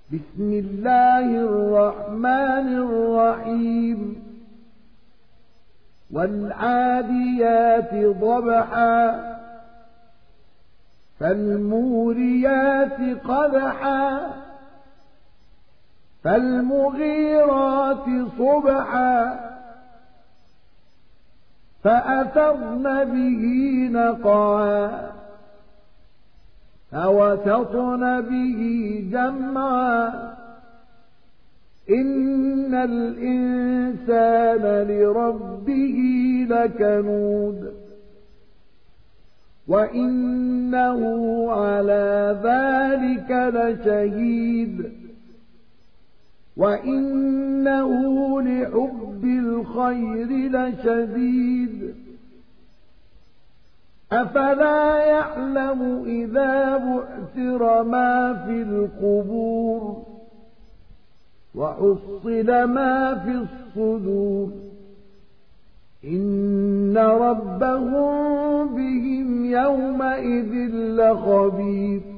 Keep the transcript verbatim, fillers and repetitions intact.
بسم الله الرحمن الرحيم والعاديات ضبحا فالموريات قدحا فالمغيرات صبحا فأثرن به نقعا فوسطن به جمعا إن الإنسان لربه لكنود وإنه على ذلك لشهيد وإنه لحب الخير لشديد أفلا يعلم إذا بعثر ما في القبور وحصل ما في الصدور إن ربهم بهم يومئذ لخبير